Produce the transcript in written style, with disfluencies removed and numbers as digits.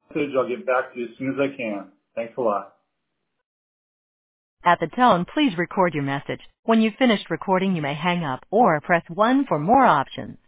message. I'll get back to you as soon as I can. Thanks a lot. At the tone, please record your message. When you've finished recording, you may hang up or press 1 for more options.